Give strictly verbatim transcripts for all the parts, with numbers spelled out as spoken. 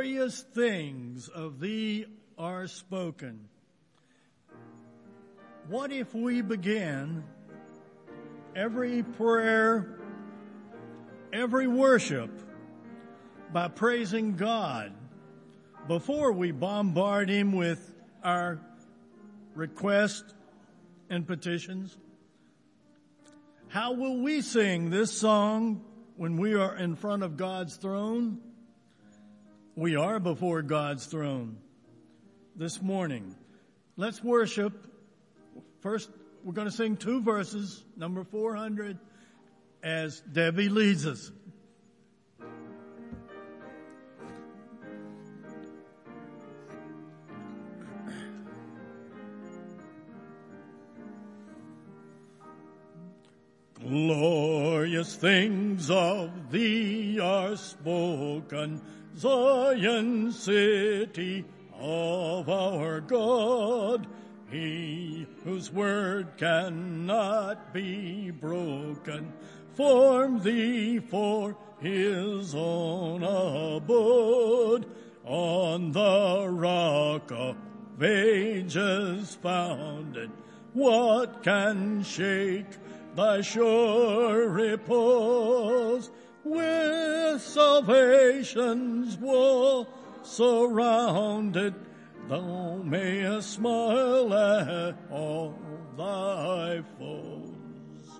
glorious things of thee are spoken. What if we began every prayer, every worship by praising God before we bombard him with our requests and petitions? How will we sing this song when we are in front of God's throne? We are before God's throne this morning. Let's worship. First, we're going to sing two verses, number four hundred, as Debbie leads us. Glorious things of thee are spoken, Zion, city of our God. He whose word cannot be broken, formed thee for his own abode. On the rock of ages founded, what can shake thy sure repose? With salvation's wall surrounded, thou mayest smile at all thy foes.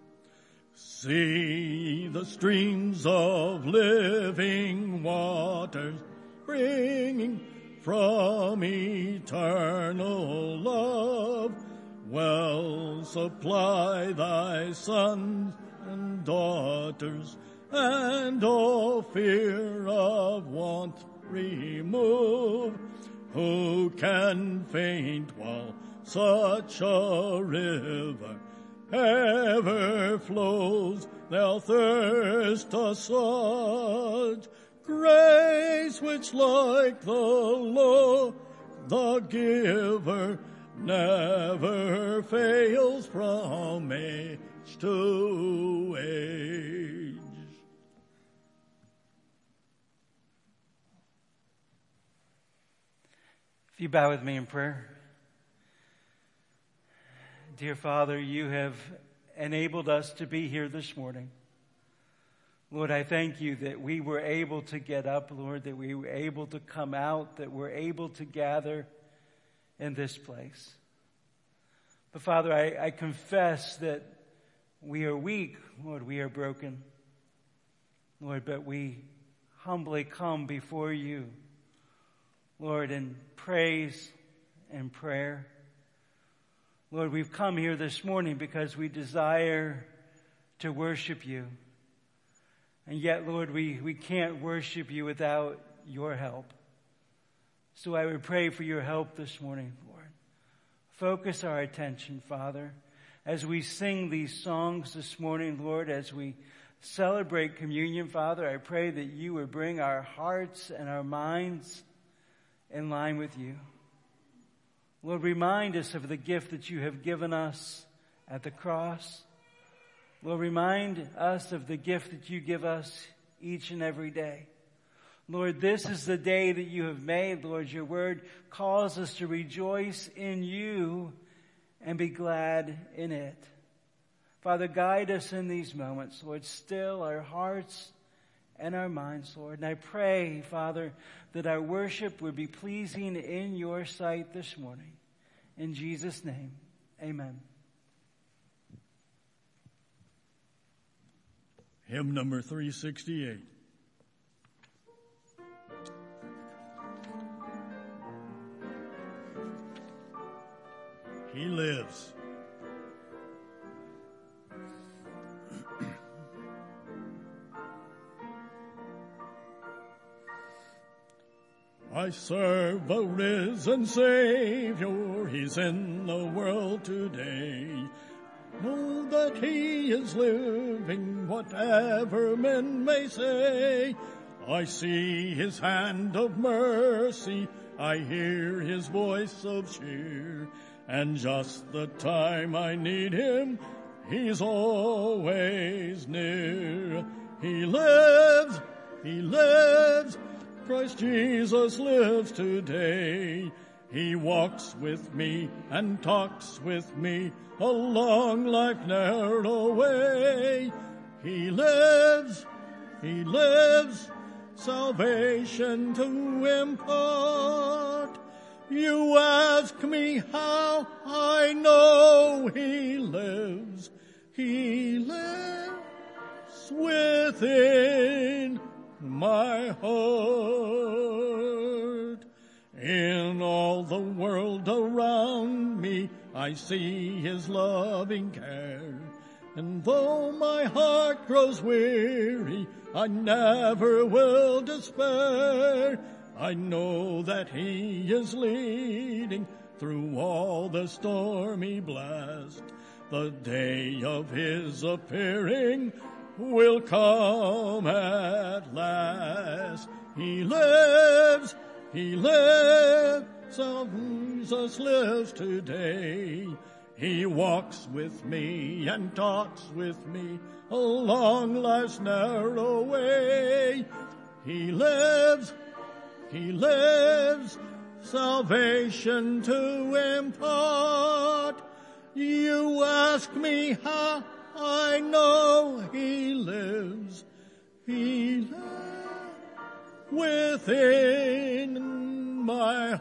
See the streams of living waters springing from eternal love. Well supply thy sons and daughters, and all fear of want remove. Who can faint while such a river ever flows? They'll thirst assuage. Grace which like the Lord, the giver, never fails from age to age. If you bow with me in prayer. Dear Father, you have enabled us to be here this morning. Lord, I thank you that we were able to get up, Lord, that we were able to come out, that we're able to gather in this place. But Father, I, I confess that we are weak, Lord, we are broken. Lord, but we humbly come before you, Lord, in praise and prayer. Lord, we've come here this morning because we desire to worship you. And yet, Lord, we, we can't worship you without your help. So I would pray for your help this morning, Lord. Focus our attention, Father, as we sing these songs this morning, Lord, as we celebrate communion, Father. I pray that you would bring our hearts and our minds in line with you. Lord, remind us of the gift that you have given us at the cross. Lord, remind us of the gift that you give us each and every day. Lord, this is the day that you have made. Lord, your word calls us to rejoice in you and be glad in it. Father, guide us in these moments. Lord, still our hearts and our minds, Lord. And I pray, Father, that our worship would be pleasing in your sight this morning. In Jesus' name, amen. Hymn number three sixty-eight. He lives. I serve the risen Savior, he's in the world today. Know that he is living, whatever men may say. I see his hand of mercy, I hear his voice of cheer, and just the time I need him, he's always near. He lives, he lives, Christ Jesus lives today. He walks with me and talks with me along life's narrow way. He lives, he lives, salvation to impart. You ask me how I know he lives. He lives within my heart. In all the world around me, I see his loving care. And though my heart grows weary, I never will despair. I know that he is leading through all the stormy blast. The day of his appearing will come at last. He lives, he lives, so Jesus lives today. He walks with me and talks with me along life's narrow way. He lives, he lives, salvation to impart. You ask me how I know he lives. He lives within my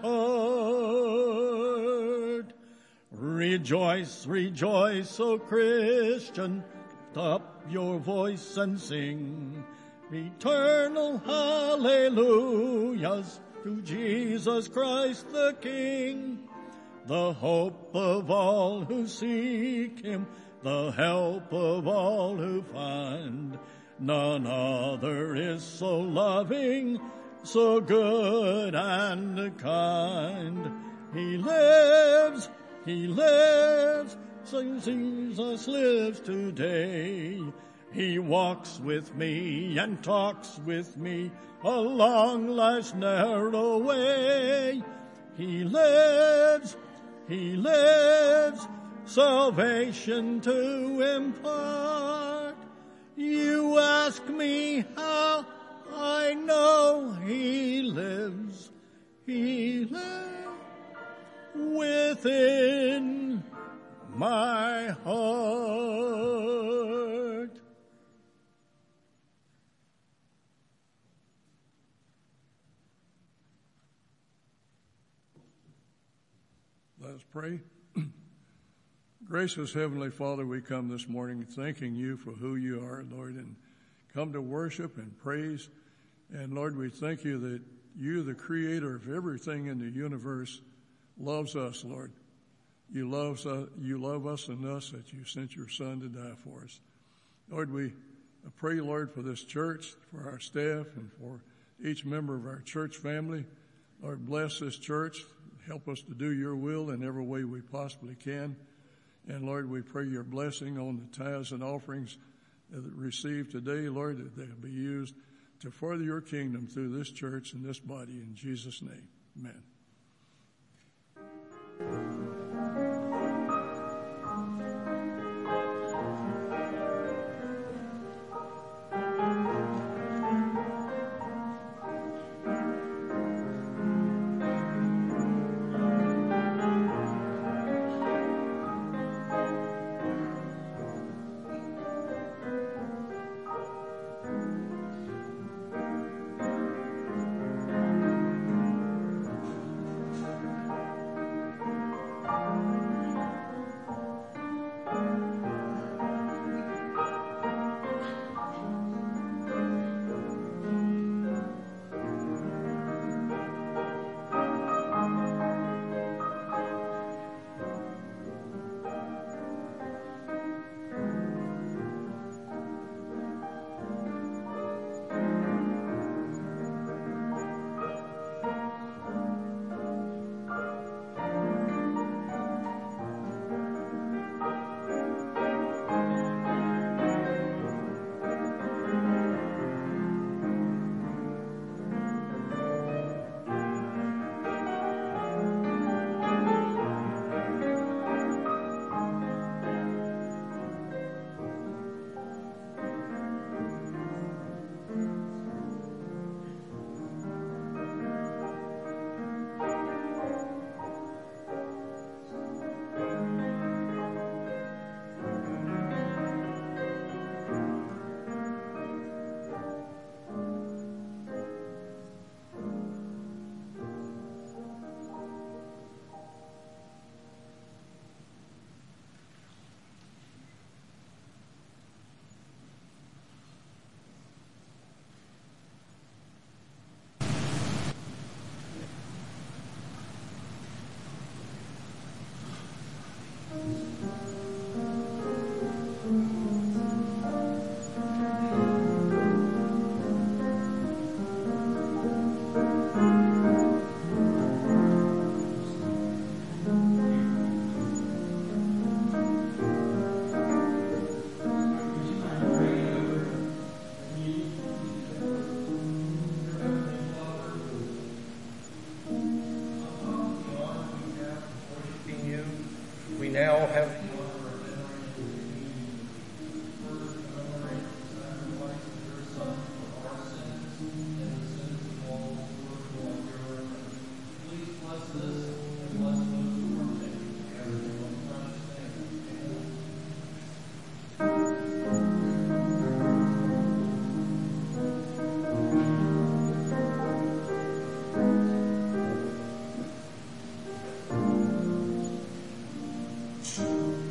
heart. Rejoice, rejoice, O Christian, lift up your voice and sing eternal hallelujahs to Jesus Christ the King, the hope of all who seek him, the help of all who find. None other is so loving, so good and kind. He lives, he lives, so Jesus lives today. He walks with me and talks with me along life's narrow way. He lives, he lives, salvation to impart. You ask me how I know he lives. He lives within my heart. Let us pray. Gracious Heavenly Father, we come this morning thanking you for who you are, Lord, and come to worship and praise. And Lord, we thank you that you, the creator of everything in the universe, loves us, Lord. You love us, you love us enough that you sent your Son to die for us. Lord, we pray, Lord, for this church, for our staff, and for each member of our church family. Lord, bless this church. Help us to do your will in every way we possibly can. And Lord, we pray your blessing on the tithes and offerings that received today, Lord, that they'll be used to further your kingdom through this church and this body. In Jesus' name, amen. now have Thank you.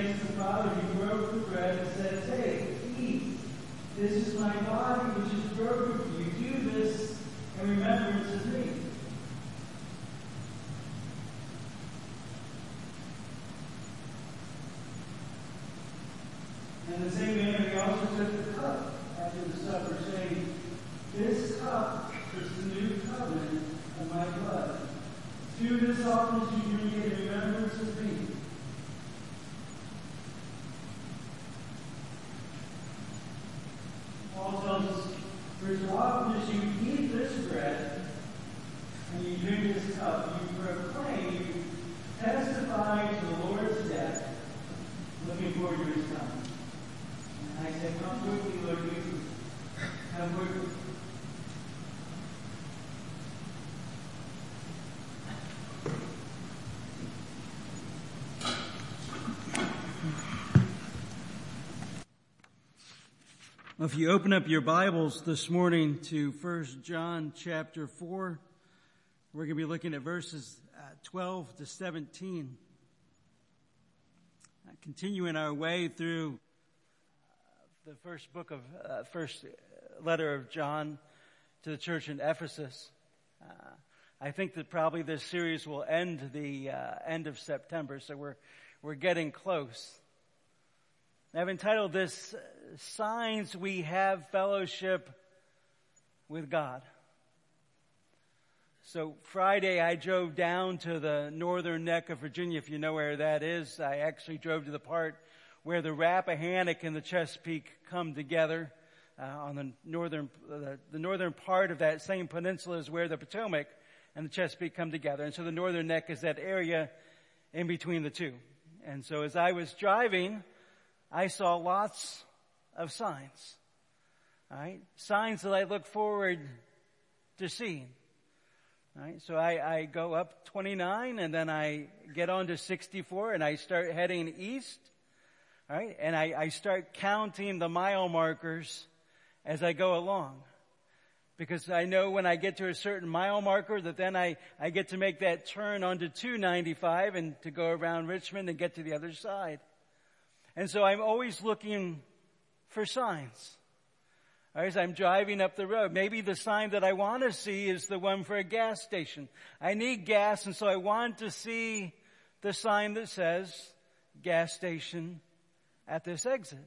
thanks to the Father, he broke the bread and said, "Take, eat. This is my body, which is broken for you. Do this in remembrance of me." In the same manner, he also took the cup after the supper, saying, "This cup is the new covenant of my blood. Do this often as you drink it in remembrance of me." Paul tells us, "For as often as you eat this bread and you drink this cup, you proclaim, you testify to the Lord's death, looking forward to his coming." And I said, "Come quickly, Lord Jesus. Come quickly." Well, if you open up your Bibles this morning to First John chapter four, we're going to be looking at verses uh, twelve to seventeen. Uh, continuing our way through uh, the first book of, uh, first letter of John to the church in Ephesus. Uh, I think that probably this series will end the uh, end of September, so we're we're getting close. I've entitled this, "Signs We Have Fellowship with God." So Friday I drove down to the northern neck of Virginia, if you know where that is. I actually drove to the part where the Rappahannock and the Chesapeake come together. Uh, on the northern, uh, the northern part of that same peninsula is where the Potomac and the Chesapeake come together. And so the northern neck is that area in between the two. And so as I was driving, I saw lots of signs, all right? Signs that I look forward to seeing, all right? So I, I go up twenty-nine and then I get on to sixty-four and I start heading east, all right? And I, I start counting the mile markers as I go along, because I know when I get to a certain mile marker that then I, I get to make that turn onto two ninety-five and to go around Richmond and get to the other side. And so I'm always looking for signs. As I'm driving up the road, maybe the sign that I want to see is the one for a gas station. I need gas, and so I want to see the sign that says gas station at this exit.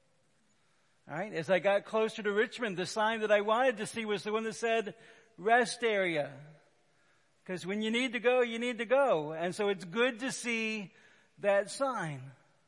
All right. As I got closer to Richmond, the sign that I wanted to see was the one that said rest area. Because when you need to go, you need to go. And so it's good to see that sign.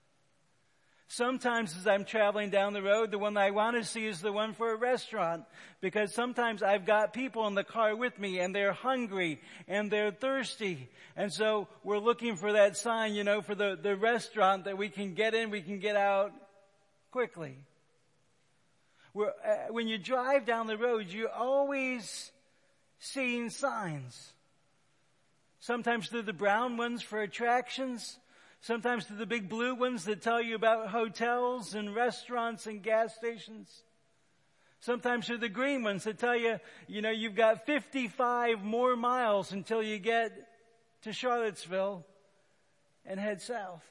Sometimes as I'm traveling down the road, the one that I want to see is the one for a restaurant, because sometimes I've got people in the car with me and they're hungry and they're thirsty. And so we're looking for that sign, you know, for the, the restaurant that we can get in, we can get out quickly. We're, uh, when you drive down the road, you're always seeing signs. Sometimes they're the brown ones for attractions. Sometimes to the big blue ones that tell you about hotels and restaurants and gas stations. Sometimes to the green ones that tell you, you know, you've got fifty-five more miles until you get to Charlottesville and head south.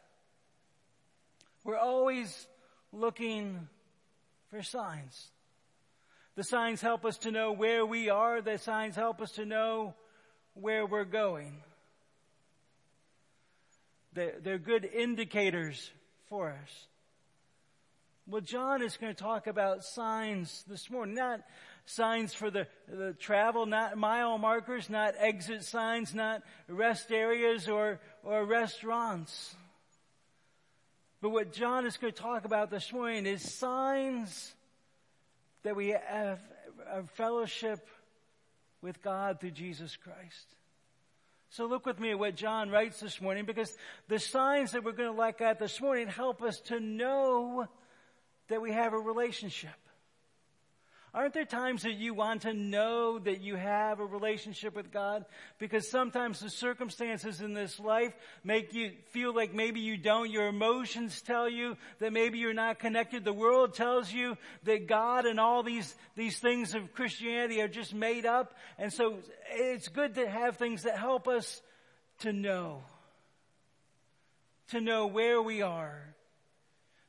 We're always looking for signs. The signs help us to know where we are. The signs help us to know where we're going. They're good indicators for us. Well, John is going to talk about signs this morning. Not signs for the, the travel, not mile markers, not exit signs, not rest areas or, or restaurants. But what John is going to talk about this morning is signs that we have a fellowship with God through Jesus Christ. So look with me at what John writes this morning, because the signs that we're going to look at this morning help us to know that we have a relationship. Aren't there times that you want to know that you have a relationship with God? Because sometimes the circumstances in this life make you feel like maybe you don't. Your emotions tell you that maybe you're not connected. The world tells you that God and all these, these things of Christianity are just made up. And so it's good to have things that help us to know. To know where we are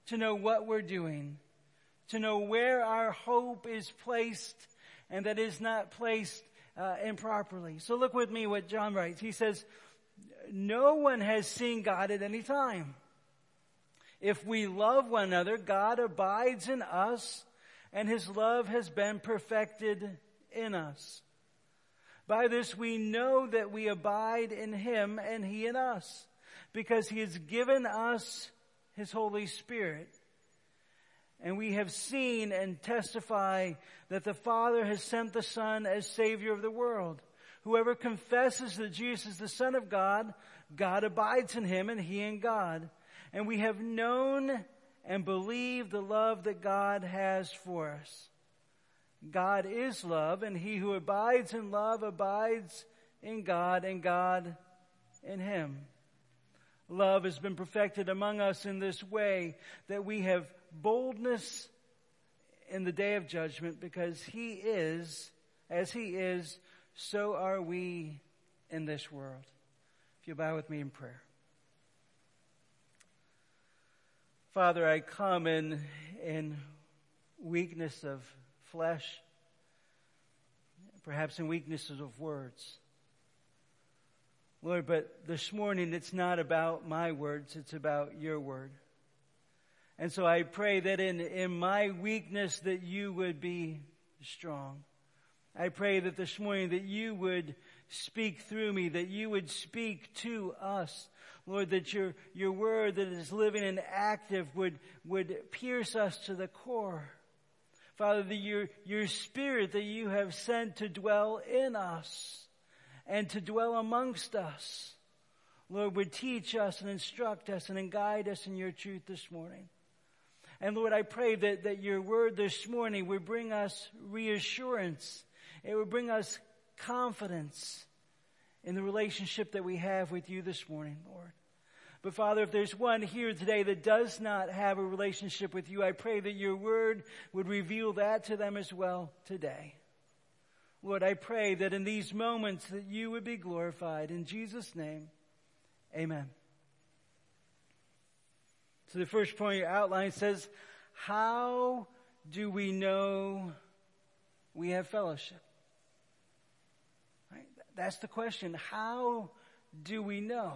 to know what we're doing, to know where our hope is placed and that is not placed uh, improperly. So look with me what John writes. He says, no one has seen God at any time. If we love one another, God abides in us, and his love has been perfected in us. By this we know that we abide in him and he in us, because he has given us his Holy Spirit. And we have seen and testify that the Father has sent the Son as Savior of the world. Whoever confesses that Jesus is the Son of God, God abides in him and he in God. And we have known and believed the love that God has for us. God is love, and he who abides in love abides in God, and God in him. Love has been perfected among us in this way, that we have boldness in the day of judgment, because he is, as he is, so are we in this world. If you bow with me in prayer. Father, I come in, in weakness of flesh, perhaps in weaknesses of words. Lord, but this morning it's not about my words, it's about your word. And so I pray that in, in my weakness that you would be strong. I pray that this morning that you would speak through me, that you would speak to us. Lord, that your, your word that is living and active would, would pierce us to the core. Father, that your, your spirit that you have sent to dwell in us and to dwell amongst us, Lord, would teach us and instruct us and guide us in your truth this morning. And Lord, I pray that, that your word this morning would bring us reassurance. It would bring us confidence in the relationship that we have with you this morning, Lord. But Father, if there's one here today that does not have a relationship with you, I pray that your word would reveal that to them as well today. Lord, I pray that in these moments that you would be glorified. In Jesus' name, amen. So the first point of your outline says, how do we know we have fellowship? Right? That's the question. How do we know?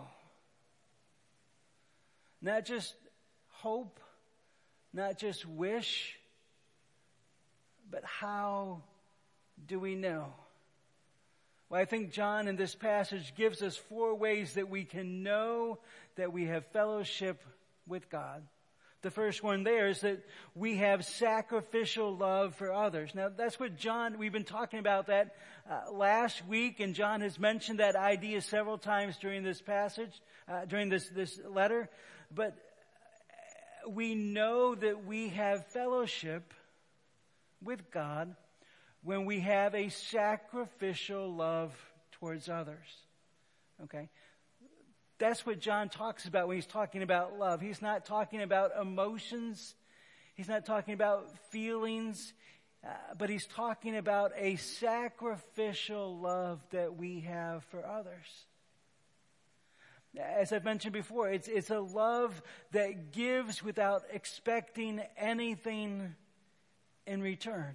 Not just hope, not just wish, but how do we know? Well, I think John in this passage gives us four ways that we can know that we have fellowship with God. The first one there is that we have sacrificial love for others. Now, that's what John, we've been talking about that uh, last week, and John has mentioned that idea several times during this passage, uh, during this, this letter. But we know that we have fellowship with God when we have a sacrificial love towards others. Okay? That's what John talks about when he's talking about love. He's not talking about emotions. He's not talking about feelings. Uh, but he's talking about a sacrificial love that we have for others. As I've mentioned before, it's, it's a love that gives without expecting anything in return.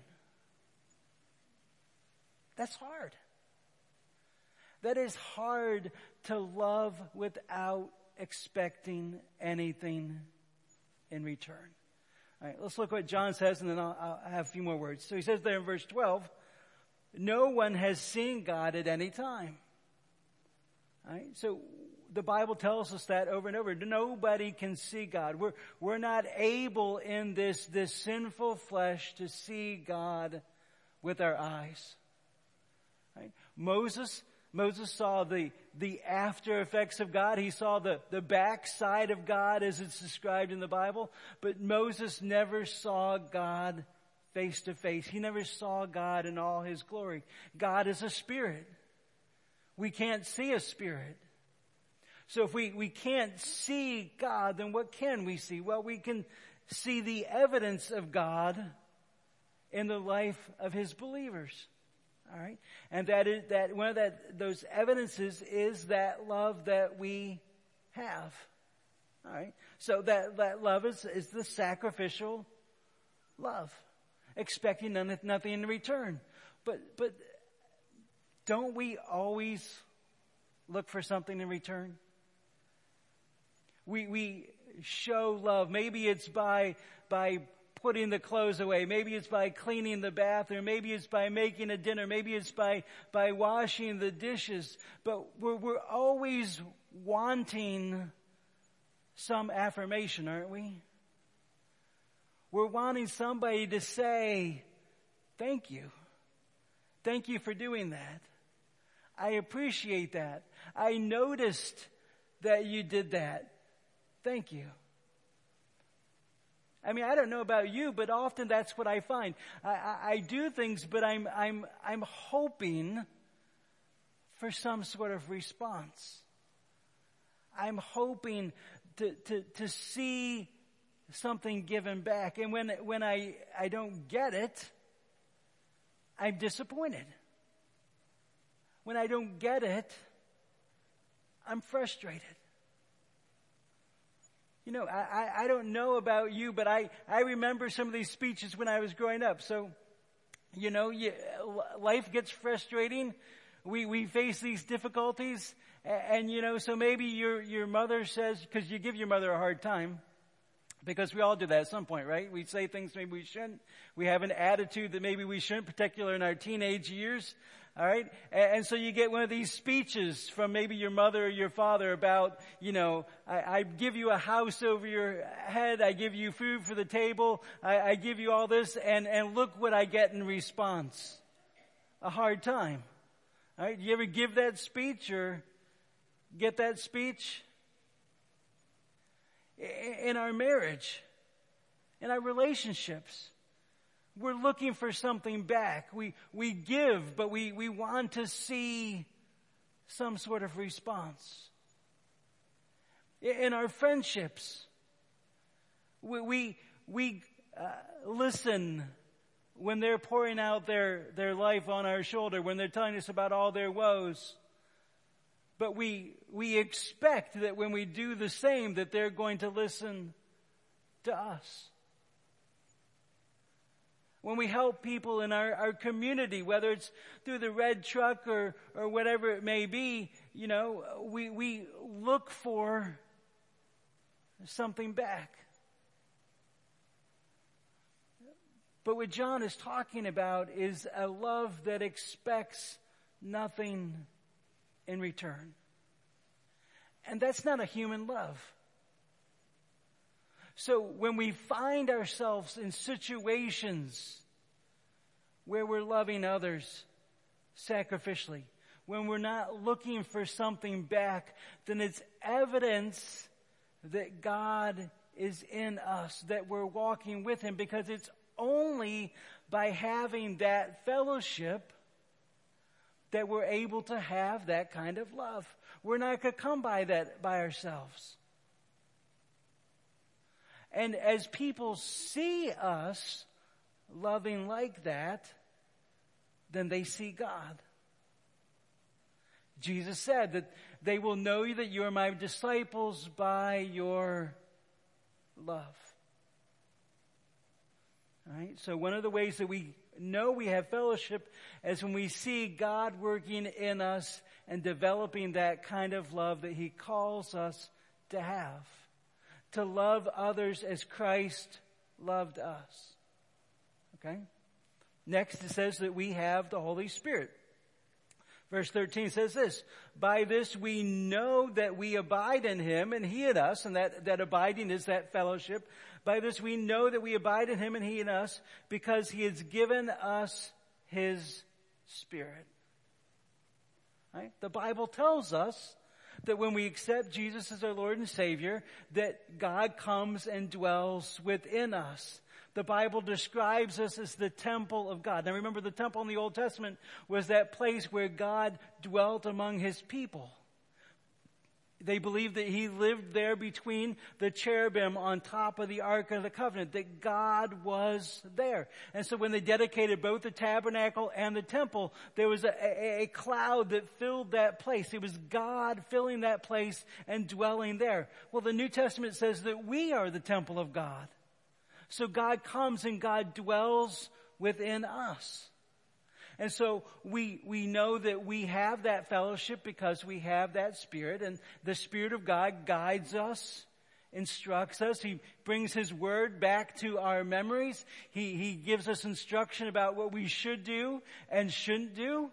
That's hard. That is hard to love without expecting anything in return. All right, let's look what John says, and then I'll, I'll have a few more words. So he says there in verse twelve, no one has seen God at any time. All right, so the Bible tells us that over and over. Nobody can see God. We're, we're not able in this, this sinful flesh to see God with our eyes. Right? Moses, Moses saw the, the after effects of God. He saw the, the backside of God as it's described in the Bible. But Moses never saw God face to face. He never saw God in all his glory. God is a spirit. We can't see a spirit. So if we, we can't see God, then what can we see? Well, we can see the evidence of God in the life of his believers. All right? And that is that one of that those evidences is that love that we have. All right. So that, that love is, is the sacrificial love, expecting none, nothing in return. But, but don't we always look for something in return? We, we show love. Maybe it's by, by putting the clothes away. Maybe it's by cleaning the bathroom. Maybe it's by making a dinner. Maybe it's by, by washing the dishes. But we're, we're always wanting some affirmation, aren't we? We're wanting somebody to say, thank you. Thank you for doing that. I appreciate that. I noticed that you did that. Thank you. I mean, I don't know about you, but often that's what I find. I, I, I do things, but I'm, I'm, I'm hoping for some sort of response. I'm hoping to, to, to see something given back. And when, when I, I don't get it, I'm disappointed. When I don't get it, I'm frustrated. You know, I, I, I don't know about you, but I, I remember some of these speeches when I was growing up. So, you know, you, life gets frustrating. We, we face these difficulties. And, and, you know, so maybe your, your mother says, because you give your mother a hard time, because we all do that at some point, right? We say things maybe we shouldn't. We have an attitude that maybe we shouldn't, particularly in our teenage years. All right. And, and so you get one of these speeches from maybe your mother or your father about, you know, I, I give you a house over your head. I give you food for the table. I, I give you all this. And, and look what I get in response. A hard time. All right. You ever give that speech or get that speech? In our marriage, in our relationships, we're looking for something back. We, we give, but we, we want to see some sort of response. In our friendships, we, we, we uh, listen when they're pouring out their, their life on our shoulder, when they're telling us about all their woes. But we, we expect that when we do the same, that they're going to listen to us. When we help people in our, our community, whether it's through the red truck or, or whatever it may be, you know, we, we look for something back. But what John is talking about is a love that expects nothing in return. And that's not a human love. So when we find ourselves in situations where we're loving others sacrificially, when we're not looking for something back, then it's evidence that God is in us, that we're walking with Him, because it's only by having that fellowship that we're able to have that kind of love. We're not going to come by that by ourselves. And as people see us loving like that, then they see God. Jesus said that they will know you, that you are my disciples by your love. All right? So one of the ways that we know we have fellowship is when we see God working in us and developing that kind of love that He calls us to have. To love others as Christ loved us. Okay? Next it says that we have the Holy Spirit. Verse thirteen says this, by this we know that we abide in Him and He in us, and that, that abiding is that fellowship. By this we know that we abide in Him and He in us, because He has given us His Spirit. Right? The Bible tells us that when we accept Jesus as our Lord and Savior, that God comes and dwells within us. The Bible describes us as the temple of God. Now remember, the temple in the Old Testament was that place where God dwelt among His people. They believed that he lived there between the cherubim on top of the Ark of the Covenant, that God was there. And so when they dedicated both the tabernacle and the temple, there was a, a, a cloud that filled that place. It was God filling that place and dwelling there. Well, the New Testament says that we are the temple of God. So God comes and God dwells within us. And so we we know that we have that fellowship because we have that Spirit, and the Spirit of God guides us, instructs us. He brings His Word back to our memories. He, he gives us instruction about what we should do and shouldn't do.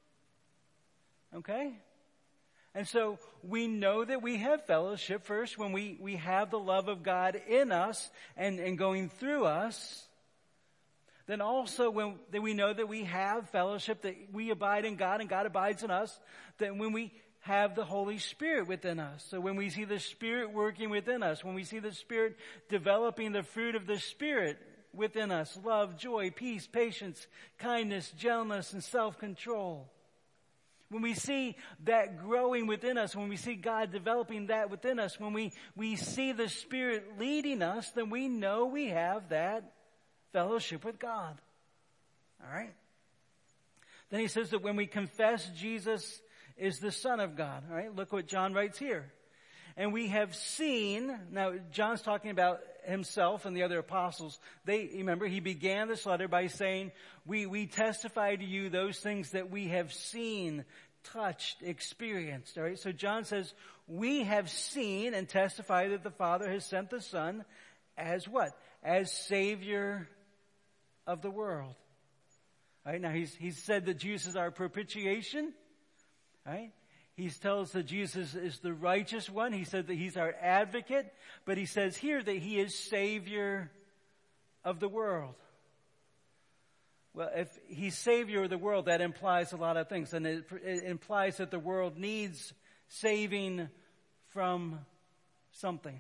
Okay? And so we know that we have fellowship first when we, we have the love of God in us and, and going through us. Then also when that we know that we have fellowship, that we abide in God and God abides in us, that when we have the Holy Spirit within us. So when we see the Spirit working within us, when we see the Spirit developing the fruit of the Spirit within us, love, joy, peace, patience, kindness, gentleness, and self-control. When we see that growing within us, when we see God developing that within us, when we, we see the Spirit leading us, then we know we have that fellowship with God. All right? Then he says that when we confess Jesus is the Son of God. All right? Look what John writes here. And we have seen, now John's talking about himself and the other apostles. They, remember, he began this letter by saying, we, we testify to you those things that we have seen, touched, experienced. All right? So John says, we have seen and testify that the Father has sent the Son as what? As Savior of the world. All right, now he's he's said that Jesus is our propitiation. All right? He tells us that Jesus is the righteous one. He said that he's our advocate, but he says here that he is Savior of the world. Well, if he's Savior of the world, that implies a lot of things, and it, it implies that the world needs saving from something.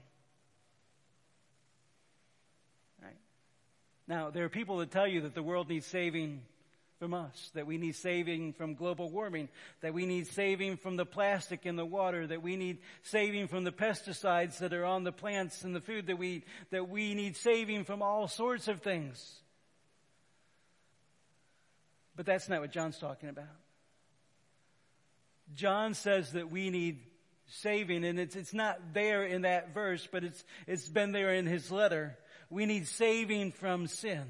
Now, there are people that tell you that the world needs saving from us, that we need saving from global warming, that we need saving from the plastic in the water, that we need saving from the pesticides that are on the plants and the food that we eat, that we need saving from all sorts of things. But that's not what John's talking about. John says that we need saving, and it's it's not there in that verse, but it's it's been there in his letter. We need saving from sin.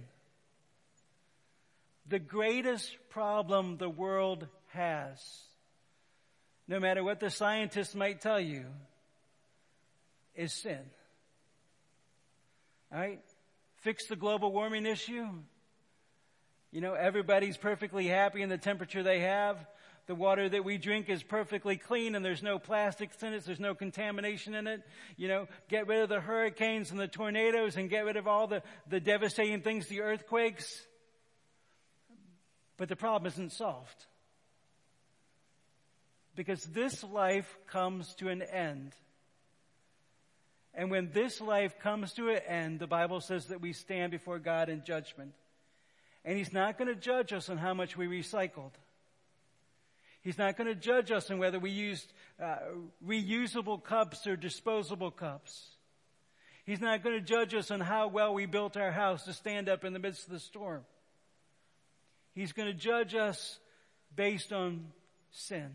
The greatest problem the world has, no matter what the scientists might tell you, is sin. All right? Fix the global warming issue. You know, everybody's perfectly happy in the temperature they have. The water that we drink is perfectly clean and there's no plastics in it. There's no contamination in it. You know, get rid of the hurricanes and the tornadoes and get rid of all the, the devastating things, the earthquakes. But the problem isn't solved. Because this life comes to an end. And when this life comes to an end, the Bible says that we stand before God in judgment. And He's not going to judge us on how much we recycled. He's not going to judge us on whether we used uh, reusable cups or disposable cups. He's not going to judge us on how well we built our house to stand up in the midst of the storm. He's going to judge us based on sin.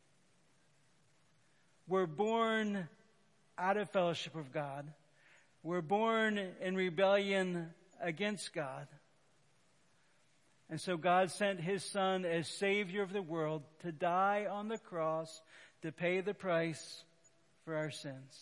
We're born out of fellowship of God. We're born in rebellion against God. And so God sent His Son as Savior of the world to die on the cross to pay the price for our sins.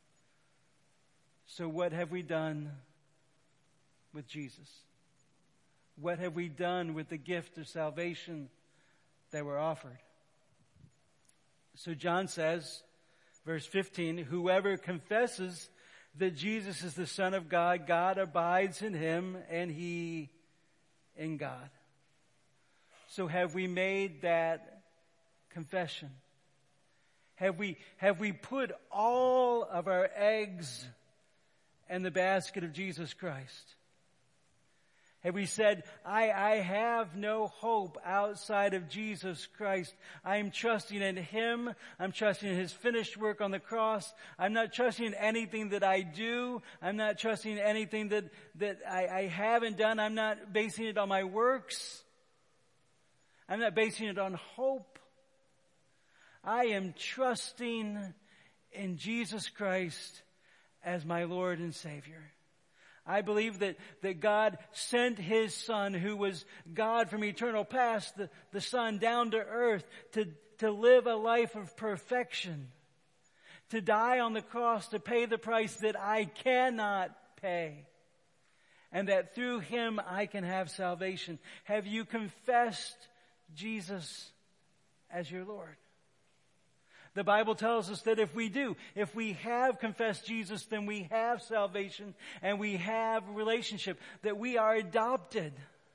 So what have we done with Jesus? What have we done with the gift of salvation that were offered? So John says, verse fifteen, whoever confesses that Jesus is the Son of God, God abides in him and he in God. So have we made that confession? Have we, have we put all of our eggs in the basket of Jesus Christ? Have we said, I, I have no hope outside of Jesus Christ. I am trusting in Him. I'm trusting in His finished work on the cross. I'm not trusting in anything that I do. I'm not trusting in anything that, that I, I haven't done. I'm not basing it on my works. I'm not basing it on hope. I am trusting in Jesus Christ as my Lord and Savior. I believe that, that God sent His Son, who was God from eternal past, the, the Son down to earth to, to live a life of perfection, to die on the cross, to pay the price that I cannot pay, and that through Him I can have salvation. Have you confessed Jesus as your Lord? The Bible tells us that if we do, if we have confessed Jesus, then we have salvation and we have a relationship, that we are adopted.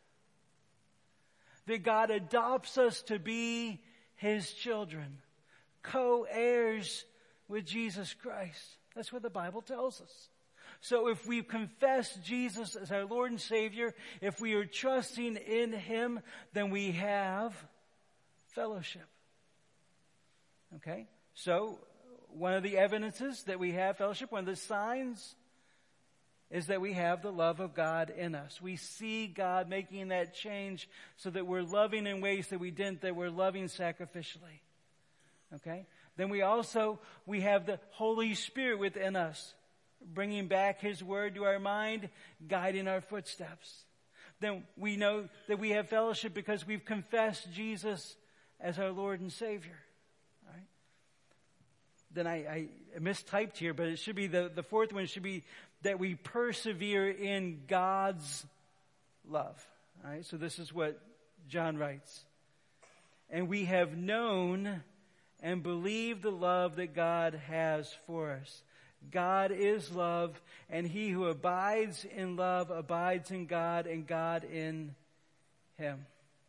That God adopts us to be His children, co-heirs with Jesus Christ. That's what the Bible tells us. So if we confess Jesus as our Lord and Savior, if we are trusting in Him, then we have fellowship. Okay? So, one of the evidences that we have fellowship, one of the signs, is that we have the love of God in us. We see God making that change so that we're loving in ways that we didn't, that we're loving sacrificially. Okay? Then we also, we have the Holy Spirit within us, bringing back His Word to our mind, guiding our footsteps. Then we know that we have fellowship because we've confessed Jesus as our Lord and Savior. All right? Then I, I mistyped here, but it should be the, the fourth one should be that we persevere in God's love. All right? So this is what John writes. And we have known and believed the love that God has for us. God is love, and he who abides in love abides in God, and God in him.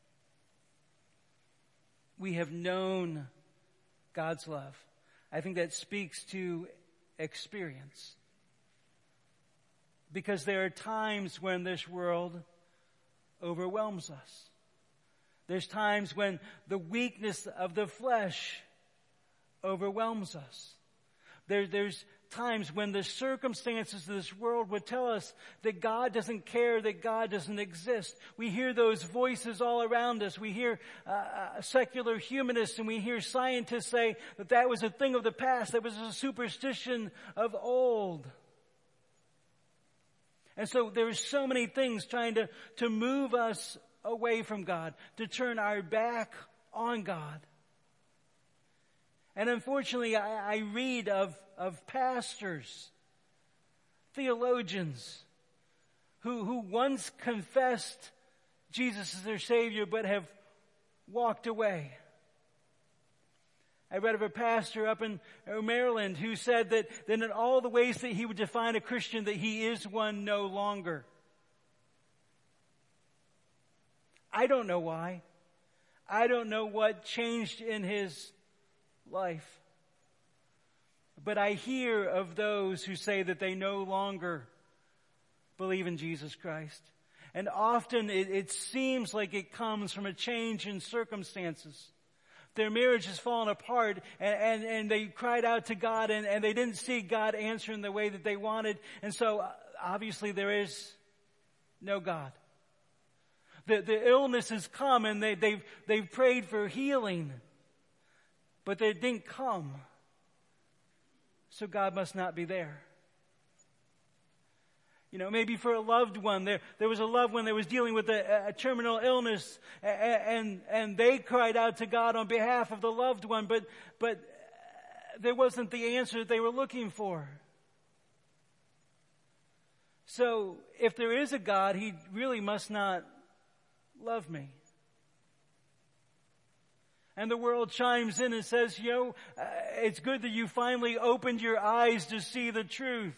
We have known God's love. I think that speaks to experience. Because there are times when this world overwhelms us. There's times when the weakness of the flesh overwhelms us. There, there's times when the circumstances of this world would tell us that God doesn't care, that God doesn't exist. We hear those voices all around us. We hear uh, secular humanists and we hear scientists say that that was a thing of the past, that was a superstition of old. And so there's so many things trying to, to move us away from God, to turn our back on God. And unfortunately, I, I read of, of pastors, theologians, who, who once confessed Jesus as their Savior, but have walked away. I read of a pastor up in Maryland who said that, that in all the ways that he would define a Christian, that he is one no longer. I don't know why. I don't know what changed in his life. But I hear of those who say that they no longer believe in Jesus Christ. And often it, it seems like it comes from a change in circumstances. Their marriage has fallen apart and, and, and they cried out to God and, and they didn't see God answer in the way that they wanted. And so obviously there is no God. The, the illness has come and they, they've, they've prayed for healing, but they didn't come. So God must not be there. You know, maybe for a loved one, there, there was a loved one that was dealing with a, a terminal illness and, and, and they cried out to God on behalf of the loved one, but, but there wasn't the answer that they were looking for. So if there is a God, he really must not love me. And the world chimes in and says, you know, uh, it's good that you finally opened your eyes to see the truth.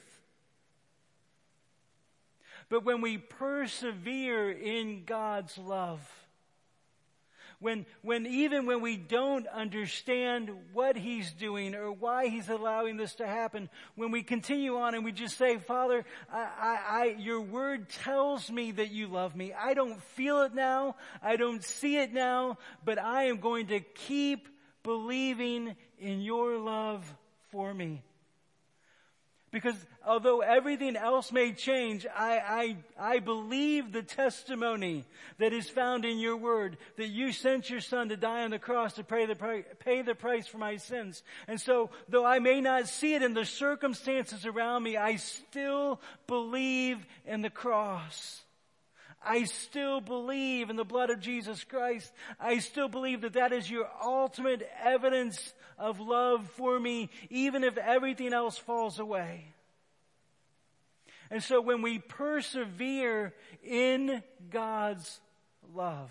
But when we persevere in God's love, When, when even when we don't understand what He's doing or why He's allowing this to happen, when we continue on and we just say, Father, I, I, I, your word tells me that you love me. I don't feel it now. I don't see it now, but I am going to keep believing in your love for me. Because although everything else may change, I, I, I believe the testimony that is found in your word, that you sent your Son to die on the cross to pay the, pay the price for my sins. And so, though I may not see it in the circumstances around me, I still believe in the cross. I still believe in the blood of Jesus Christ. I still believe that that is your ultimate evidence of love for me, even if everything else falls away. And so when we persevere in God's love,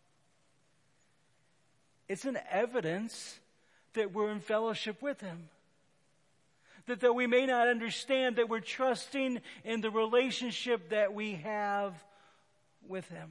it's an evidence that we're in fellowship with Him. That though we may not understand, that we're trusting in the relationship that we have with Him.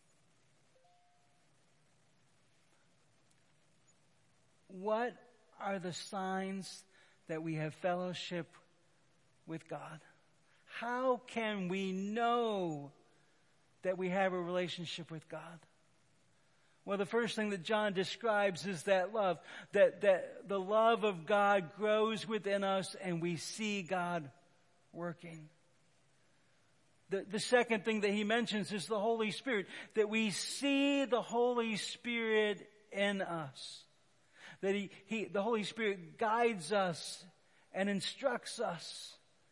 What are the signs that we have fellowship with God? How can we know that we have a relationship with God? Well, the first thing that John describes is that love, that, that the love of God grows within us and we see God working. The, the second thing that he mentions is the Holy Spirit, that we see the Holy Spirit in us. That he, he, the Holy Spirit guides us and instructs us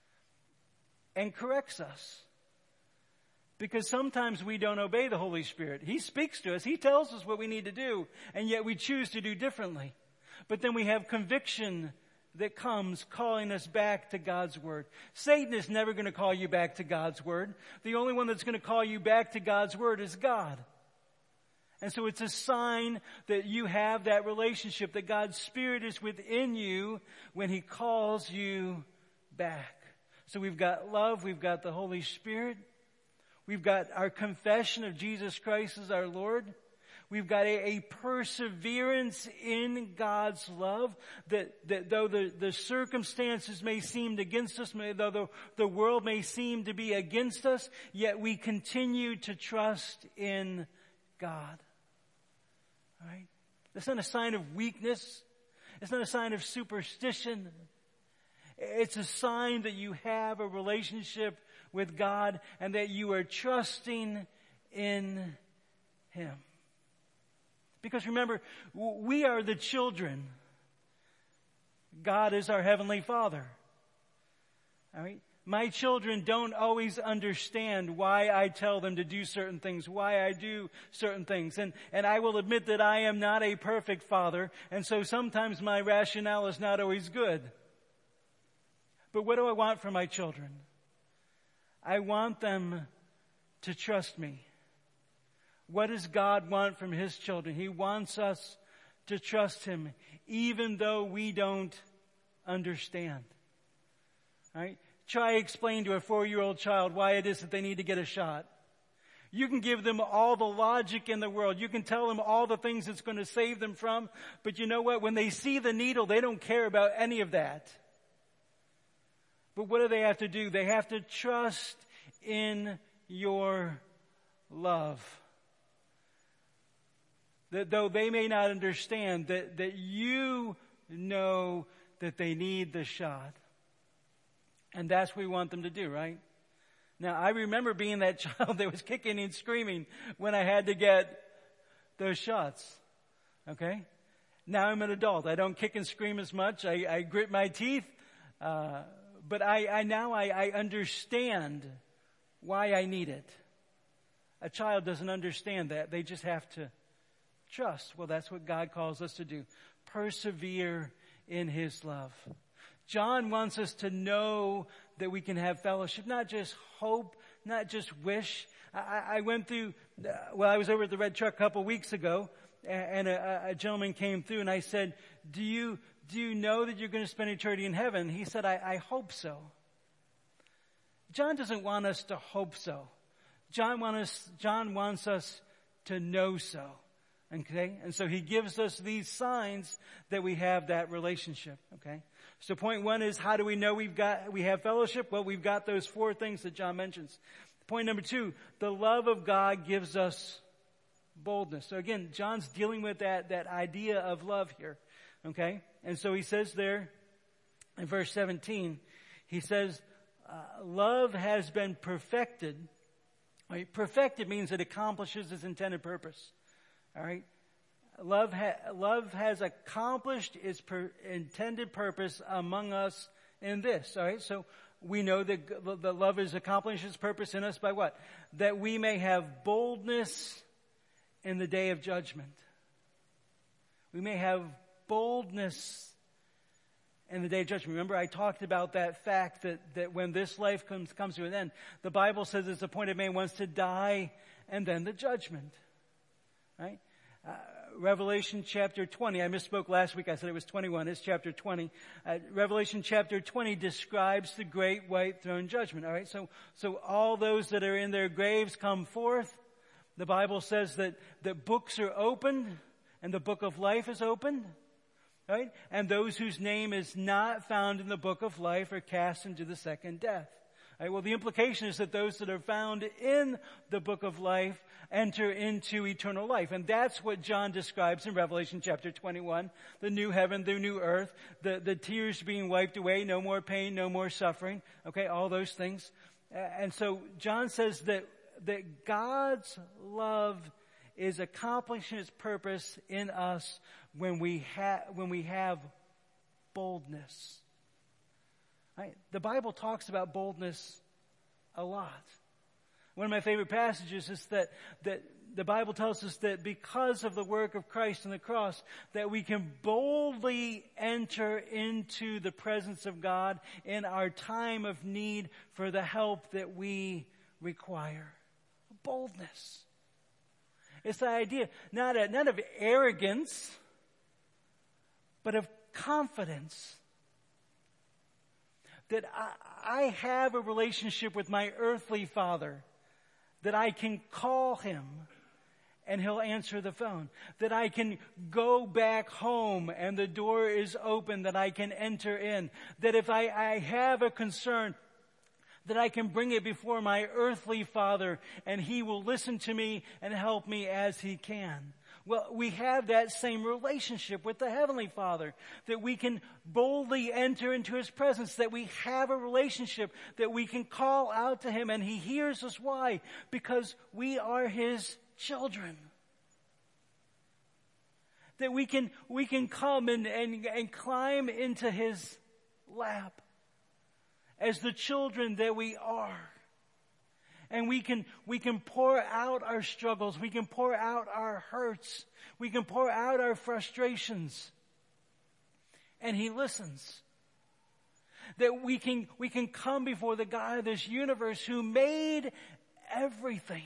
and corrects us. Because sometimes we don't obey the Holy Spirit. He speaks to us. He tells us what we need to do, and yet we choose to do differently. But then we have conviction that comes calling us back to God's Word. Satan is never going to call you back to God's Word. The only one that's going to call you back to God's Word is God. And so it's a sign that you have that relationship, that God's Spirit is within you when He calls you back. So we've got love, we've got the Holy Spirit, we've got our confession of Jesus Christ as our Lord. We've got a, a perseverance in God's love, that, that though the, the circumstances may seem against us, may, though the, the world may seem to be against us, yet we continue to trust in God. All right? That's not a sign of weakness. It's not a sign of superstition. It's a sign that you have a relationship with God and that you are trusting in Him. Because remember, we are the children. God is our Heavenly Father. All right? My children don't always understand why I tell them to do certain things, why I do certain things. And, and I will admit that I am not a perfect father, and so sometimes my rationale is not always good. But what do I want from my children? I want them to trust me. What does God want from His children? He wants us to trust Him, even though we don't understand. All right? Try explain to a four-year-old child why it is that they need to get a shot. You can give them all the logic in the world. You can tell them all the things it's going to save them from. But you know what? When they see the needle, they don't care about any of that. But what do they have to do? They have to trust in your love. That though they may not understand, that, that you know that they need the shot. And that's what we want them to do, right? Now, I remember being that child that was kicking and screaming when I had to get those shots. Okay? Now I'm an adult. I don't kick and scream as much. I, I grit my teeth. Uh, but I, I now I, I understand why I need it. A child doesn't understand that. They just have to trust. Well, that's what God calls us to do. Persevere in His love. John wants us to know that we can have fellowship, not just hope, not just wish. I, I went through, well, I was over at the Red Truck a couple weeks ago, and a, a gentleman came through, and I said, do you do you know that you're going to spend eternity in heaven? He said, I, I hope so. John doesn't want us to hope so. John, want us, John wants us to know so. Okay? And so he gives us these signs that we have that relationship. Okay? So point one is, how do we know we've got, we have fellowship? Well, we've got those four things that John mentions. Point number two, the love of God gives us boldness. So again, John's dealing with that, that idea of love here. Okay? And so he says there in verse seventeen, he says, uh, love has been perfected. Right? Perfected means it accomplishes its intended purpose. All right? Love, ha- love has accomplished its per- intended purpose among us in this. All right? So we know that g- the love has accomplished its purpose in us by what? That we may have boldness in the day of judgment. We may have boldness in the day of judgment. Remember, I talked about that fact that, that when this life comes, comes to an end, the Bible says it's appointed man once to die and then the judgment. Right? Uh, Revelation chapter twenty, I misspoke last week, I said it was twenty-one, it's chapter twenty. Uh, Revelation chapter twenty describes the great white throne judgment. All right, so, so all those that are in their graves come forth. The Bible says that, that books are opened and the book of life is opened. Right? And those whose name is not found in the book of life are cast into the second death. Right? Well, the implication is that those that are found in the book of life enter into eternal life. And that's what John describes in Revelation chapter twenty-one. The new heaven, the new earth, the, the tears being wiped away, no more pain, no more suffering. Okay, all those things. And so John says that, that God's love is accomplishing its purpose in us when we have, when we have boldness. Right? The Bible talks about boldness a lot. One of my favorite passages is that, that the Bible tells us that because of the work of Christ on the cross, that we can boldly enter into the presence of God in our time of need for the help that we require. Boldness. It's the idea, not, a, not of arrogance, but of confidence. That I, I have a relationship with my earthly father, that I can call him and he'll answer the phone. That I can go back home and the door is open, that I can enter in. That if I, I have a concern, that I can bring it before my earthly father and he will listen to me and help me as he can. Well, we have that same relationship with the Heavenly Father, that we can boldly enter into His presence, that we have a relationship, that we can call out to Him and He hears us. Why? Because we are His children. That we can, we can come and, and, and climb into His lap as the children that we are. And we can, we can pour out our struggles. We can pour out our hurts. We can pour out our frustrations. And He listens. That we can, we can come before the God of this universe who made everything.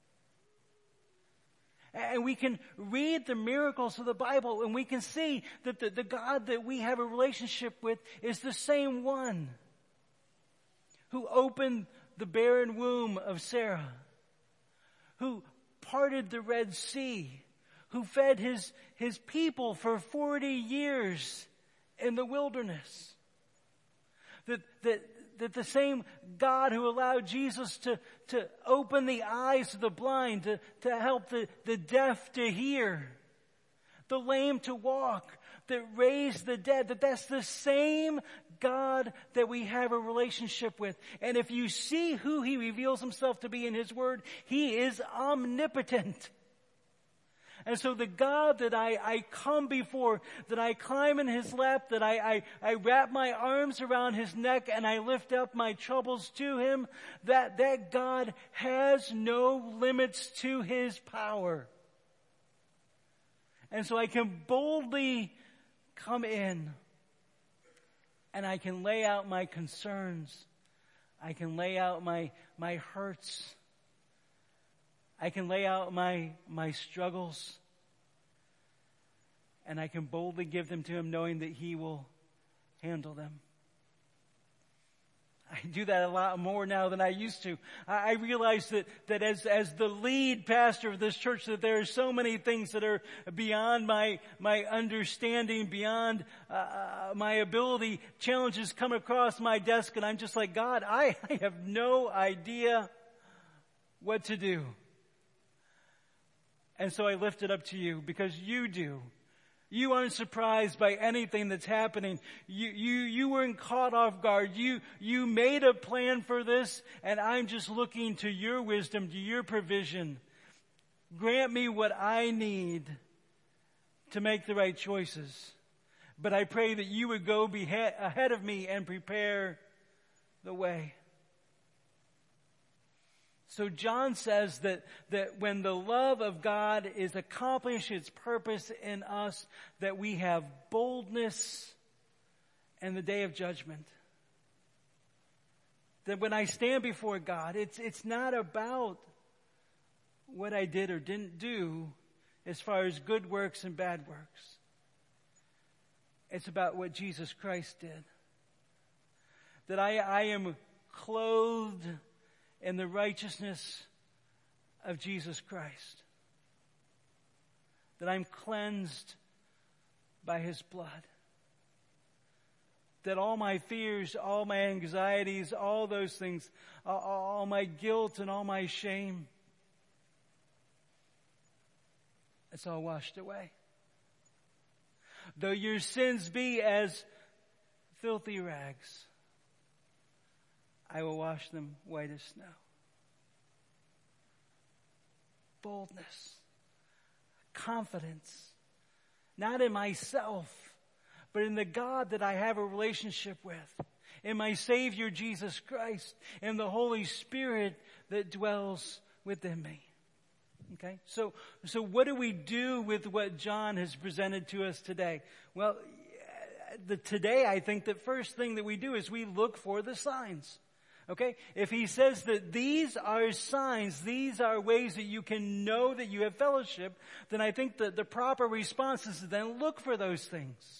And we can read the miracles of the Bible and we can see that the, the God that we have a relationship with is the same one who opened the barren womb of Sarah, who parted the Red Sea, who fed his, his people for forty years in the wilderness. That, that, that the same God who allowed Jesus to, to open the eyes of the blind, to, to help the, the deaf to hear, the lame to walk, that raised the dead, that that's the same God that we have a relationship with. And if you see who He reveals Himself to be in His Word, He is omnipotent. And so the God that I, I come before, that I climb in His lap, that I, I, I wrap my arms around His neck and I lift up my troubles to Him, that, that God has no limits to His power. And so I can boldly come in and I can lay out my concerns. I can lay out my, my hurts. I can lay out my, my struggles. And I can boldly give them to Him knowing that He will handle them. I do that a lot more now than I used to. I, I realize that, that as, as the lead pastor of this church, that there are so many things that are beyond my, my understanding, beyond uh, my ability. Challenges come across my desk and I'm just like, God, I, I have no idea what to do. And so I lift it up to you because you do. You aren't surprised by anything that's happening. You, you, you weren't caught off guard. You, you made a plan for this, and I'm just looking to your wisdom, to your provision. Grant me what I need to make the right choices. But I pray that you would go be ahead of me and prepare the way. So John says that, that when the love of God is accomplishing its purpose in us, that we have boldness in the day of judgment. That when I stand before God, it's, it's not about what I did or didn't do as far as good works and bad works. It's about what Jesus Christ did. That I, I am clothed in the righteousness of Jesus Christ. That I'm cleansed by His blood. That all my fears, all my anxieties, all those things, all, all my guilt and all my shame, it's all washed away. Though your sins be as filthy rags, I will wash them white as snow. Boldness, confidence, not in myself, but in the God that I have a relationship with, in my Savior Jesus Christ, in the Holy Spirit that dwells within me. Okay? So, so what do we do with what John has presented to us today? Well, the, today I think the first thing that we do is we look for the signs. Okay? If he says that these are signs, these are ways that you can know that you have fellowship, then I think that the proper response is to then look for those things.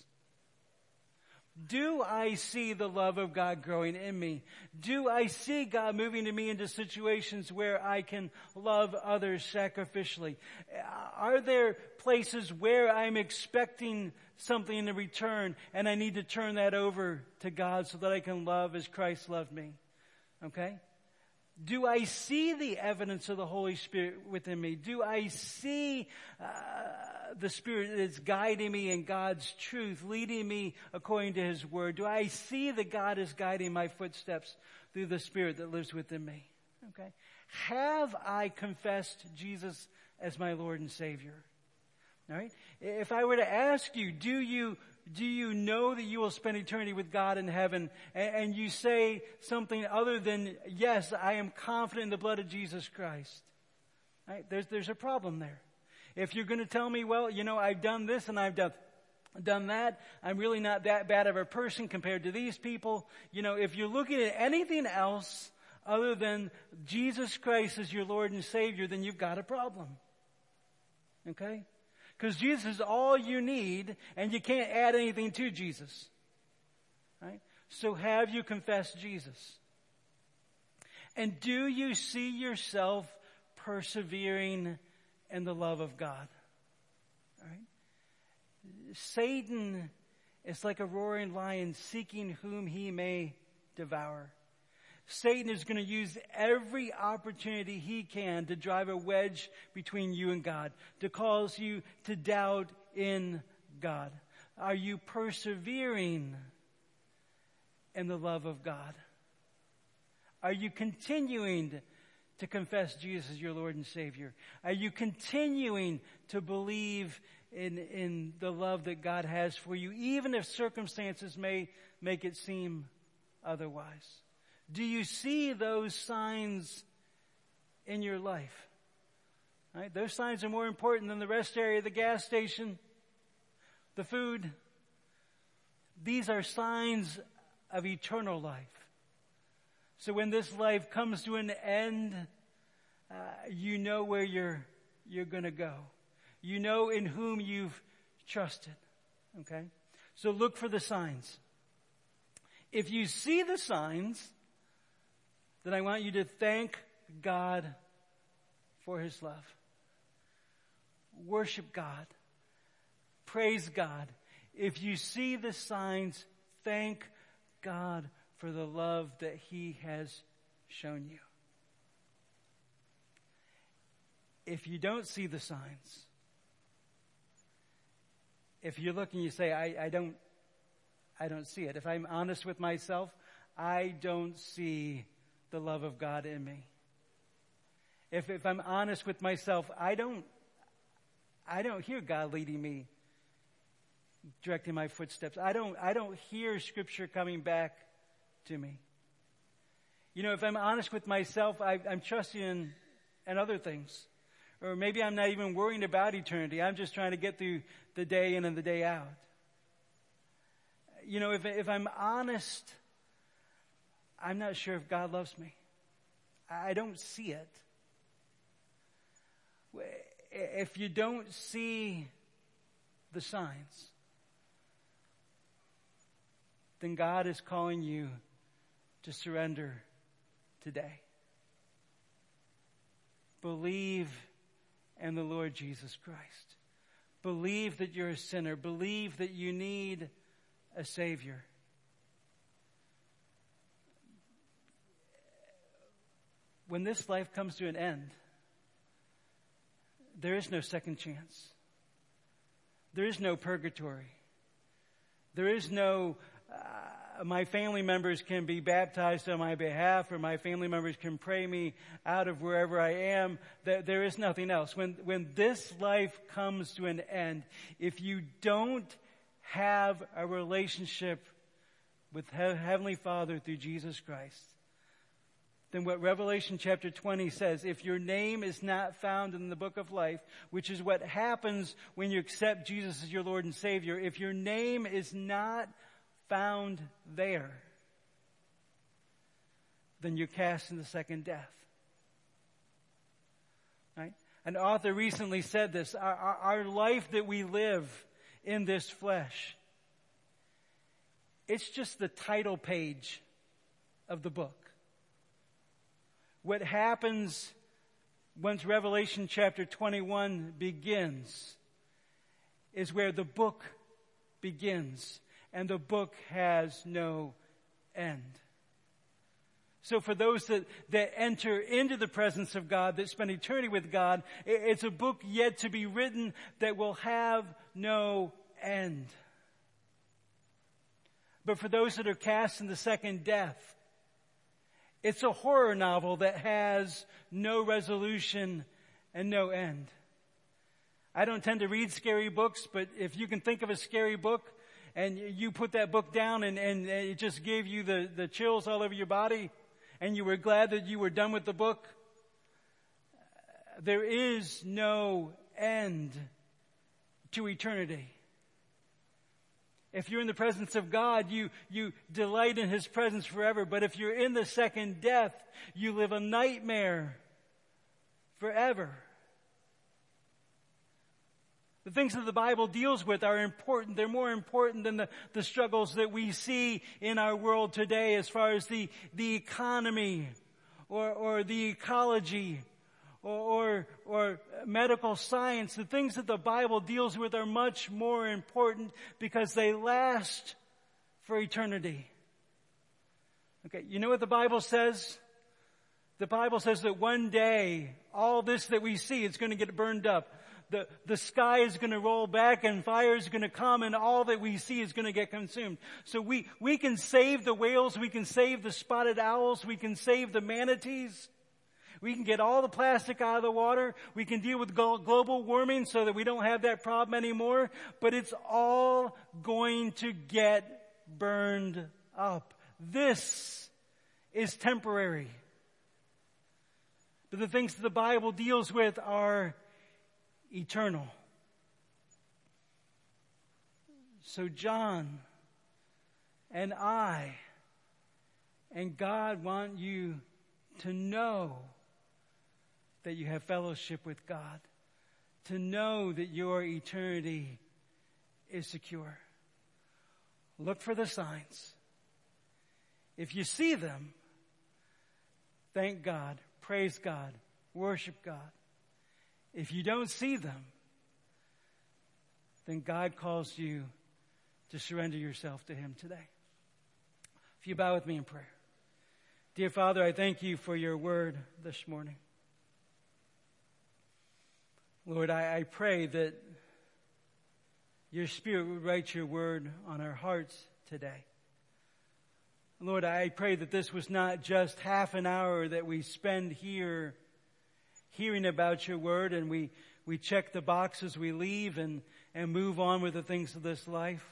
Do I see the love of God growing in me? Do I see God moving to me into situations where I can love others sacrificially? Are there places where I'm expecting something in return and I need to turn that over to God so that I can love as Christ loved me? Okay? Do I see the evidence of the Holy Spirit within me? Do I see uh, the Spirit that's guiding me in God's truth, leading me according to His Word? Do I see that God is guiding my footsteps through the Spirit that lives within me? Okay? Have I confessed Jesus as my Lord and Savior? All right? If I were to ask you, do you Do you know that you will spend eternity with God in heaven? And, and you say something other than, yes, I am confident in the blood of Jesus Christ. Right? There's, there's a problem there. If you're going to tell me, well, you know, I've done this and I've done, done that. I'm really not that bad of a person compared to these people. You know, if you're looking at anything else other than Jesus Christ as your Lord and Savior, then you've got a problem. Okay? Because Jesus is all you need, and you can't add anything to Jesus. Right? So have you confessed Jesus? And do you see yourself persevering in the love of God? All right? Satan is like a roaring lion seeking whom he may devour. Satan is going to use every opportunity he can to drive a wedge between you and God, to cause you to doubt in God. Are you persevering in the love of God? Are you continuing to confess Jesus as your Lord and Savior? Are you continuing to believe in, in the love that God has for you, even if circumstances may make it seem otherwise? Do you see those signs in your life? Right? Those signs are more important than the rest area, the gas station, the food. These are signs of eternal life. So when this life comes to an end, uh, you know where you're you're going to go. You know in whom you've trusted. Okay? So look for the signs. If you see the signs, then I want you to thank God for his love. Worship God. Praise God. If you see the signs, thank God for the love that he has shown you. If you don't see the signs, if you look and you say, I, I don't, I don't see it. If I'm honest with myself, I don't see the love of God in me. If, if I'm honest with myself, I don't, I don't hear God leading me, directing my footsteps. I don't, I don't hear Scripture coming back to me. You know, if I'm honest with myself, I, I'm trusting in, in other things. Or maybe I'm not even worrying about eternity. I'm just trying to get through the day in and the day out. You know, if, if I'm honest, I'm not sure if God loves me. I don't see it. If you don't see the signs, then God is calling you to surrender today. Believe in the Lord Jesus Christ. Believe that you're a sinner. Believe that you need a Savior. When this life comes to an end, there is no second chance. There is no purgatory. There is no, uh, my family members can be baptized on my behalf, or my family members can pray me out of wherever I am. There, there is nothing else. When, when this life comes to an end, if you don't have a relationship with he- Heavenly Father through Jesus Christ, then what Revelation chapter twenty says, if your name is not found in the book of life, which is what happens when you accept Jesus as your Lord and Savior, if your name is not found there, then you're cast in the second death. Right? An author recently said this, our, our, our life that we live in this flesh, it's just the title page of the book. What happens once Revelation chapter twenty-one begins is where the book begins, and the book has no end. So for those that, that enter into the presence of God, that spend eternity with God, it's a book yet to be written that will have no end. But for those that are cast in the second death, it's a horror novel that has no resolution and no end. I don't tend to read scary books, but if you can think of a scary book and you put that book down and, and it just gave you the, the chills all over your body and you were glad that you were done with the book, there is no end to eternity. If you're in the presence of God, you, you delight in His presence forever. But if you're in the second death, you live a nightmare forever. The things that the Bible deals with are important. They're more important than the, the struggles that we see in our world today as far as the, the economy or, or the ecology or, or, or medical science. The things that the Bible deals with are much more important because they last for eternity. Okay, you know what the Bible says? The Bible says that one day, all this that we see is going to get burned up. The, the sky is going to roll back and fire is going to come and all that we see is going to get consumed. So we, we can save the whales, we can save the spotted owls, we can save the manatees. We can get all the plastic out of the water. We can deal with global warming so that we don't have that problem anymore. But it's all going to get burned up. This is temporary. But the things that the Bible deals with are eternal. So John and I and God want you to know that you have fellowship with God, to know that your eternity is secure. Look for the signs. If you see them, thank God, praise God, worship God. If you don't see them, then God calls you to surrender yourself to Him today. If you bow with me in prayer. Dear Father, I thank you for your word this morning. Lord, I, I pray that your Spirit would write your word on our hearts today. Lord, I pray that this was not just half an hour that we spend here hearing about your word and we, we check the boxes, we leave and, and move on with the things of this life.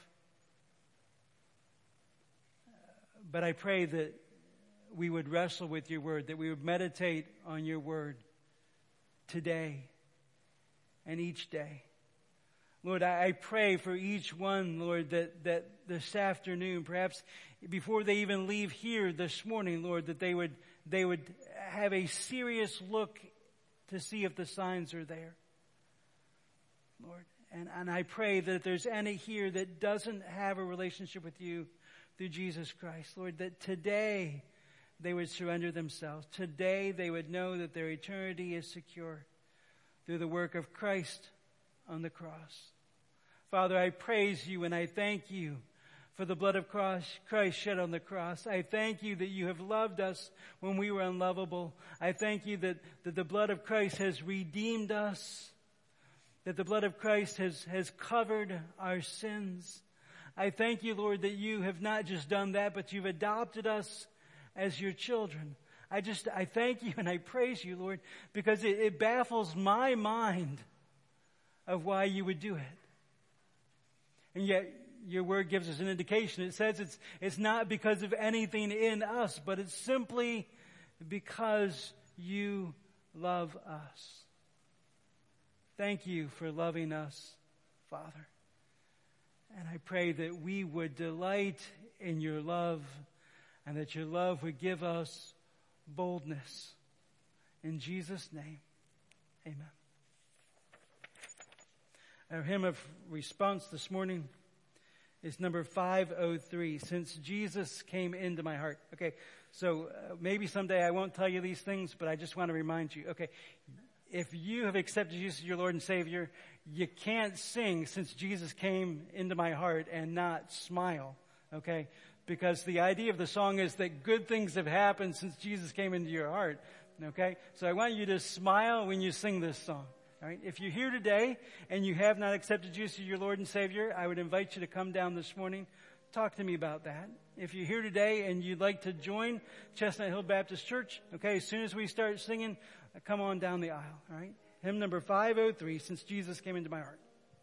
But I pray that we would wrestle with your word, that we would meditate on your word today and each day. Lord, I, I pray for each one, Lord, that, that this afternoon, perhaps before they even leave here this morning, Lord, that they would, they would have a serious look to see if the signs are there. Lord, and, and I pray that if there's any here that doesn't have a relationship with you through Jesus Christ, Lord, that today they would surrender themselves. Today they would know that their eternity is secure through the work of Christ on the cross. Father, I praise you and I thank you for the blood of Christ shed on the cross. I thank you that you have loved us when we were unlovable. I thank you that, that the blood of Christ has redeemed us, that the blood of Christ has, has covered our sins. I thank you, Lord, that you have not just done that, but you've adopted us as your children. I just, I thank you and I praise you, Lord, because it, it baffles my mind of why you would do it. And yet, your word gives us an indication. It says it's, it's not because of anything in us, but it's simply because you love us. Thank you for loving us, Father. And I pray that we would delight in your love and that your love would give us boldness. In Jesus' name, amen. Our hymn of response this morning is number five oh three, Since Jesus Came Into My Heart. Okay, so uh, maybe someday I won't tell you these things, but I just want to remind you. Okay, if you have accepted Jesus as your Lord and Savior, you can't sing Since Jesus Came Into My Heart and not smile, okay? Because the idea of the song is that good things have happened since Jesus came into your heart, okay? So I want you to smile when you sing this song, all right? If you're here today and you have not accepted Jesus as your Lord and Savior, I would invite you to come down this morning. Talk to me about that. If you're here today and you'd like to join Chestnut Hill Baptist Church, okay, as soon as we start singing, come on down the aisle, all right? Hymn number five oh three, Since Jesus Came Into My Heart.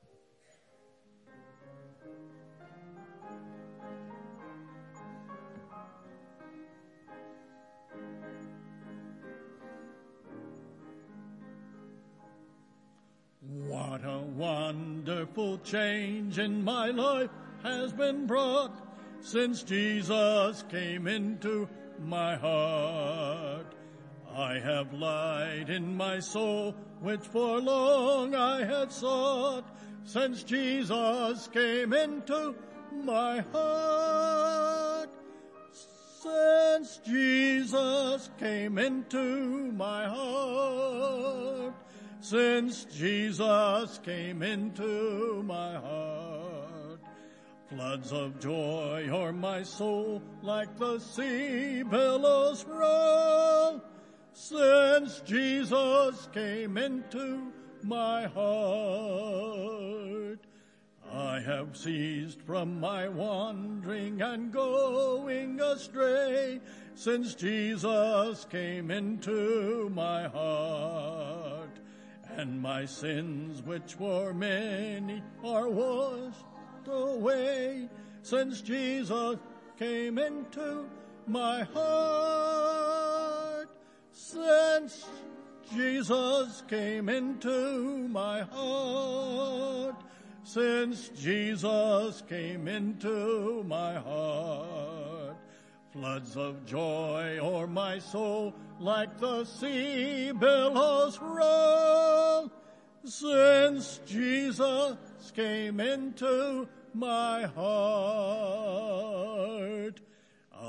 What a wonderful change in my life has been brought since Jesus came into my heart. I have light in my soul, which for long I had sought, since Jesus came into my heart. Since Jesus came into my heart. Since Jesus came into my heart. Floods of joy o'er my soul like the sea billows roll. Since Jesus came into my heart, I have ceased from my wandering and going astray, since Jesus came into my heart. And my sins, which were many, are washed away, since Jesus came into my heart. Since Jesus came into my heart. Since Jesus came into my heart. Floods of joy o'er my soul like the sea billows roll. Since Jesus came into my heart.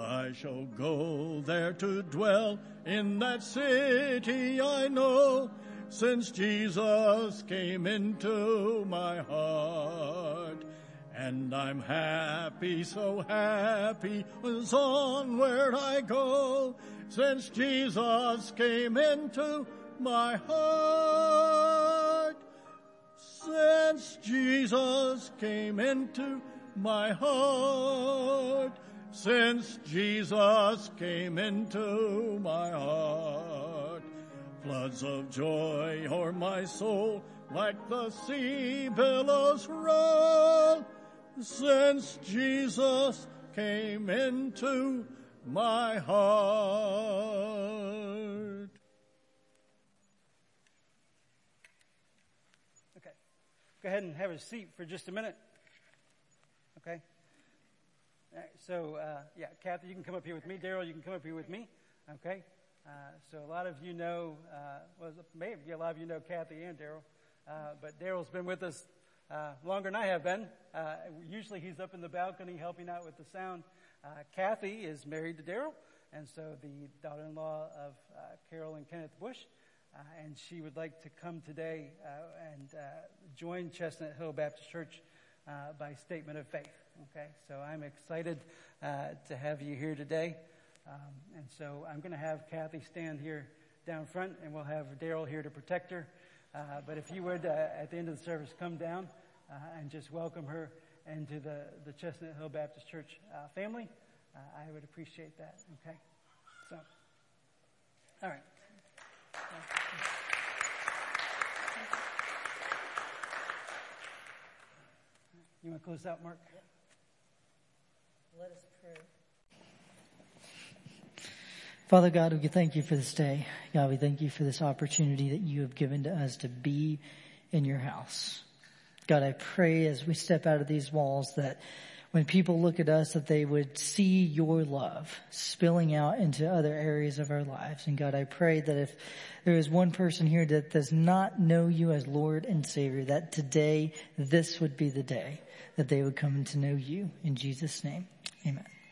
I shall go there to dwell in that city I know, since Jesus came into my heart. And I'm happy, so happy, was onward I go, since Jesus came into my heart. Since Jesus came into my heart. Since Jesus came into my heart. Floods of joy o'er my soul, like the sea billows roll. Since Jesus came into my heart. Okay. Go ahead and have a seat for just a minute. Okay. All right, so, uh, yeah, Kathy, you can come up here with me. Daryl, you can come up here with me. Okay. Uh, so a lot of you know, uh, well, maybe a lot of you know Kathy and Daryl, uh, but Daryl's been with us uh, longer than I have been. Uh, usually he's up in the balcony helping out with the sound. Uh, Kathy is married to Daryl, and so the daughter-in-law of uh, Carol and Kenneth Bush, uh, and she would like to come today uh, and uh, join Chestnut Hill Baptist Church uh, by statement of faith. Okay, so I'm excited uh, to have you here today. Um, and so I'm going to have Kathy stand here down front, and we'll have Daryl here to protect her. Uh, but if you would, uh, at the end of the service, come down uh, and just welcome her into the, the Chestnut Hill Baptist Church uh, family, uh, I would appreciate that. Okay? So, all right. You want to close out, Mark? Yeah. Let us pray. Father God, we thank you for this day. God, we thank you for this opportunity that you have given to us to be in your house. God, I pray as we step out of these walls that when people look at us, that they would see your love spilling out into other areas of our lives. And God, I pray that if there is one person here that does not know you as Lord and Savior, that today, this would be the day that they would come to know you. In Jesus' name, amen.